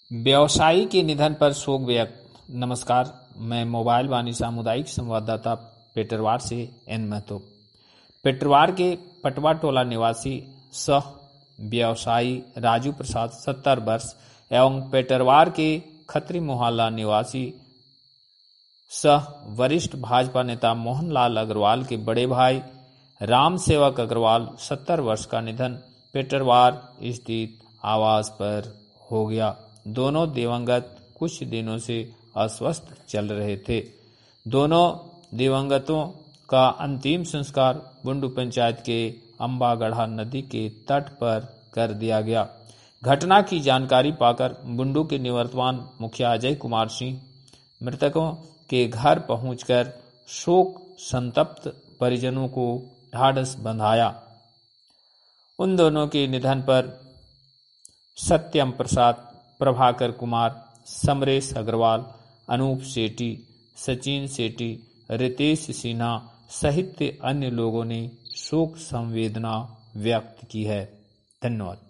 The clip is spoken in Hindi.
व्यवसायी के निधन पर शोक व्यक्त। नमस्कार, मैं मोबाइल वाणी सामुदायिक संवाददाता पेटरवार से एन महतो। पेटरवार के पटवा टोला निवासी सह व्यवसायी राजू प्रसाद 70 वर्ष एवं पेटरवार के खत्री मोहल्ला निवासी सह वरिष्ठ भाजपा नेता मोहनलाल अग्रवाल के बड़े भाई राम सेवक अग्रवाल 70 वर्ष का निधन पेटरवार स्थित आवास पर हो गया। दोनों दिवंगत कुछ दिनों से अस्वस्थ चल रहे थे। दोनों दिवंगतों का अंतिम संस्कार बुंडू पंचायत के अंबागढ़ा नदी के तट पर कर दिया गया। घटना की जानकारी पाकर बुंडू के निवर्तमान मुखिया अजय कुमार सिंह मृतकों के घर पहुंचकर शोक संतप्त परिजनों को ढाढ़स बंधाया। उन दोनों के निधन पर सत्यम प्रसाद, प्रभाकर कुमार, समरेश अग्रवाल, अनूप सेठी, सचिन सेठी, रितेश सिन्हा सहित अन्य लोगों ने शोक संवेदना व्यक्त की है। धन्यवाद।